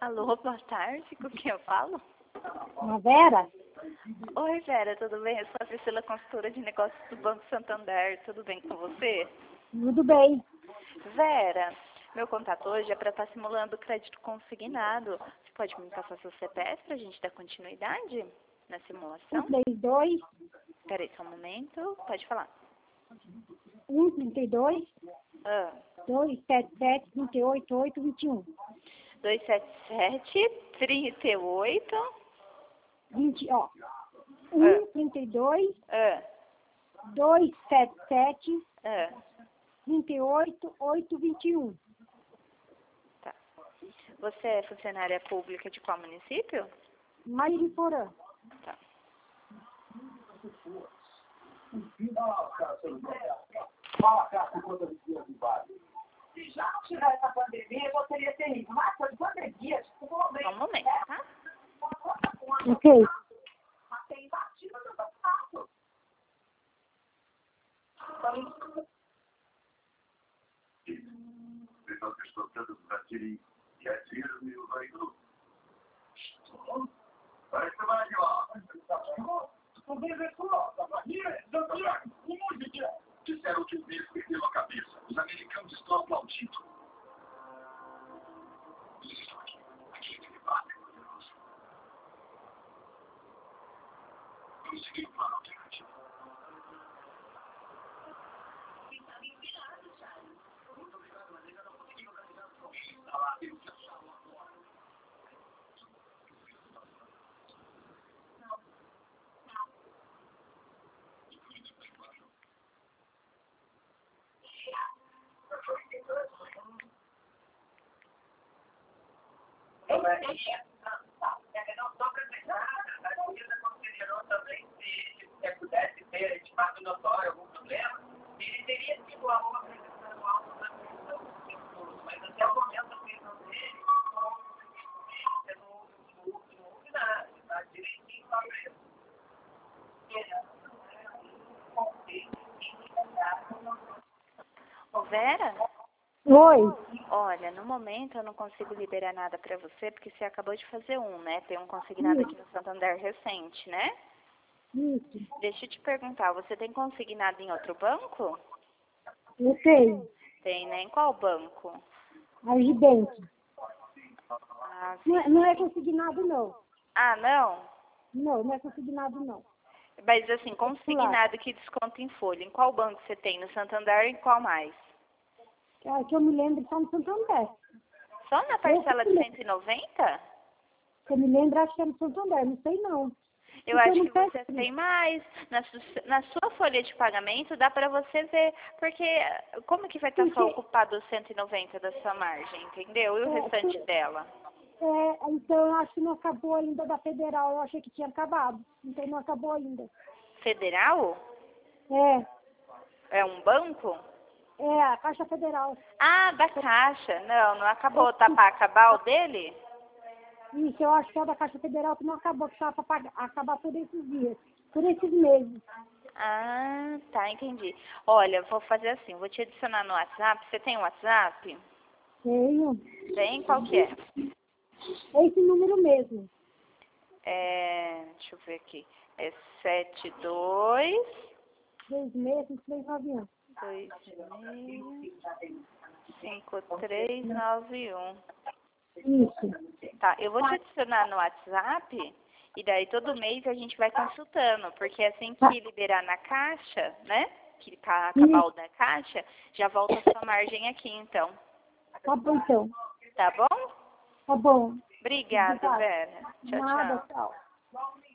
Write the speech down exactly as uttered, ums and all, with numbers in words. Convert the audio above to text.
Alô, boa tarde, com quem eu falo? A Vera? Oi, Vera, tudo bem? Eu sou a Priscila, consultora de negócios do Banco Santander, tudo bem com você? Tudo bem. Vera, meu contato hoje é para estar simulando o crédito consignado. Você pode me passar seu C P F para a gente dar continuidade na simulação? um três dois, Peraí só um momento, pode falar. um trinta e dois, Ah, dois sete sete, trinta e oito, oito, vinte e um. dois sete sete, trinta e oito, vinte, ó. Ah. um trinta e dois, ah, dois sete sete, ah, trinta e oito, oito, vinte e um. tá. Você é funcionária pública de qual município? Mariporã. Tá. Se já não tivesse essa pandemia, eu teria terrível. Mas essa pandemia, tipo, Só um momento, tá? Ok. mas tem batida no passado. Então, que estou tentando bater e atirar meu veículo. Vai trabalhar aqui lá. O professor da família, doutor, música. Disseram que o bicho perdeu a cabeça. Os americanos estão aplaudindo. Isso aqui, aqui que me bate, poderoso. Vamos seguir o plano alternativo. Muito obrigado, mas ainda não consegui localizar o alguém está lá dentro da sala agora. Não só para deixar, a comida considerou também se se pudesse ter de fato notório algum problema, ele teria sido a uma apresentação alta da questão do recurso, mas até o momento a questão dele não houve nada, está direitinho para isso. Ô, Vera? Oi. Olha, no momento eu não consigo liberar nada para você, porque você acabou de fazer um, né? Tem um consignado aqui no Santander recente, né? Isso. Deixa eu te perguntar, você tem consignado em outro banco? Eu tenho. Tem, né? Em qual banco? Agidente. Ah, Não, é- sim. não é consignado, não. Ah, não? Não, não é consignado, não. Mas assim, consignado que desconta em folha. Em qual banco você tem? No Santander e em qual mais? É que eu me lembro só no Santander. Só na parcela de cento e noventa? Que eu me lembro, acho que é no Santander, não sei não. Eu Porque acho não que sei você se- tem mais. Na, su na sua folha de pagamento dá para você ver. Porque como que vai estar só Porque- ocupado os cento e noventa da sua margem, entendeu? E o É, restante por- dela? É, então eu acho que não acabou ainda da Federal, eu achei que tinha acabado. Então não acabou ainda. Federal? É, É um banco? é a Caixa Federal. Ah, da Caixa. Não, não acabou. Tá para acabar o dele? Isso, eu acho que é da Caixa Federal que não acabou, que estava para pagar- acabar por esses dias, por esses meses. Ah, tá, entendi. Olha, vou fazer assim, vou te adicionar no WhatsApp. Você tem WhatsApp? Tenho. Tem? Qual que é? É esse número mesmo. É, deixa eu ver aqui. É sete dois Dois meses, três, nove anos. dois seis cinco três nove um. Isso. Tá, eu vou te adicionar no WhatsApp e daí todo mês a gente vai consultando, porque assim que liberar na caixa, né? Que tá acabar o da caixa, já volta a sua margem aqui, então. Tá bom, então. Tá bom? Tá bom. Obrigada, Obrigada. Vera. Tchau, Nada, tchau. tchau.